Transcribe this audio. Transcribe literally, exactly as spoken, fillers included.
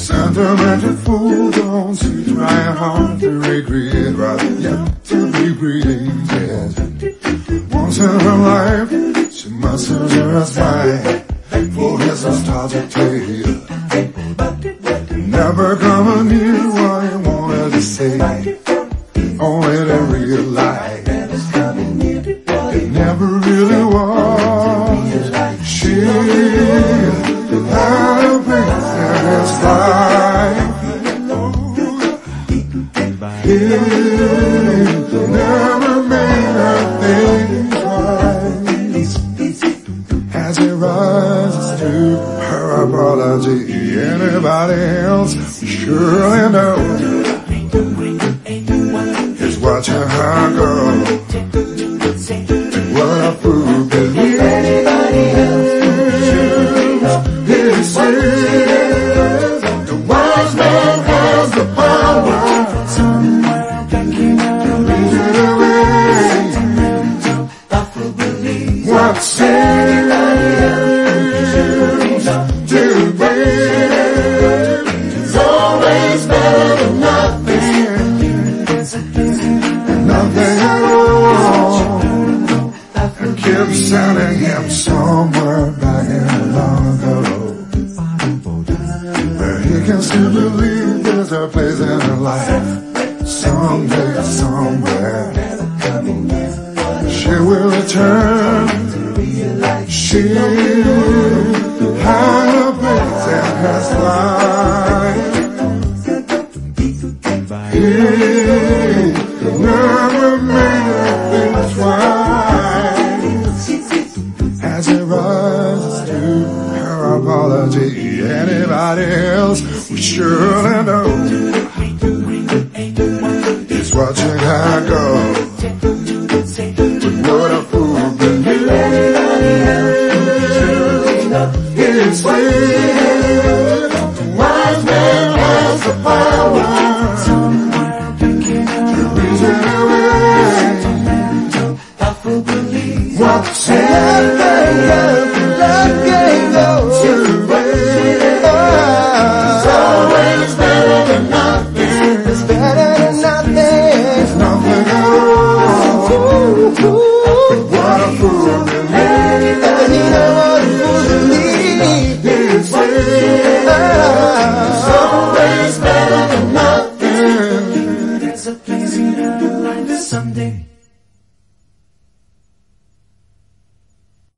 Sentimental fool, don't you try hard to regret, rather yet to be created. Once in her life, she must have just right for his nostalgic tale. Never come near what you wanted to say, only to realize it never really was. She had a place in his life. He never made her think twice. As he rises to her apology, anybody else surely knows is watching her go. What a fool believe anybody else he says the wise man has the power. Somewhere back in our way, what's anybody else to be is always better than nothing, nothing at all. And keep sending him somewhere back in long ago. But he can still believe there's a place in her life. Someday, somewhere, she will return. She had a place in his life. He never made her think twice. As he rises to her apology, anybody else would surely know he's watching her go. But what a fool believe anybody else is said the wise man has the power to reason away what's in the love game goes to waste. It's always better than nothing. It's better than nothing. It's nothing at all. What a fool believe. I need a what a fool believe. It's always better than nothing.